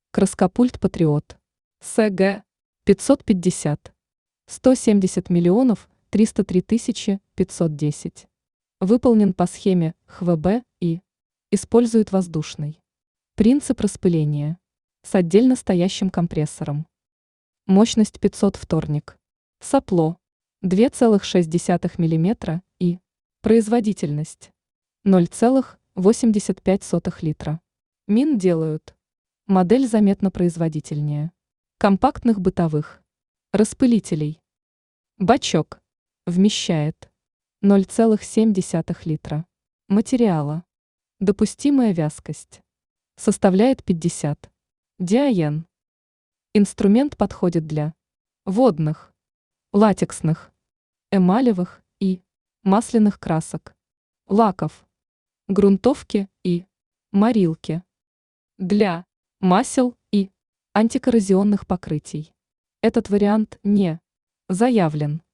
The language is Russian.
Краскопульт Патриот. СГ 550. 170 миллионов 303 тысячи 510. Выполнен по схеме ХВБ и использует воздушный принцип распыления с отдельно стоящим компрессором. Мощность 500 вторник. Сопло 2,6 мм и производительность 0,85 литра. Мин делают. Модель заметно производительнее компактных бытовых распылителей. Бачок вмещает 0,7 литра материала. Допустимая вязкость составляет 50 диаен. Инструмент подходит для водных, латексных, эмалевых и масляных красок, лаков, грунтовки и морилки, для масел и антикоррозионных покрытий. Этот вариант не заявлен.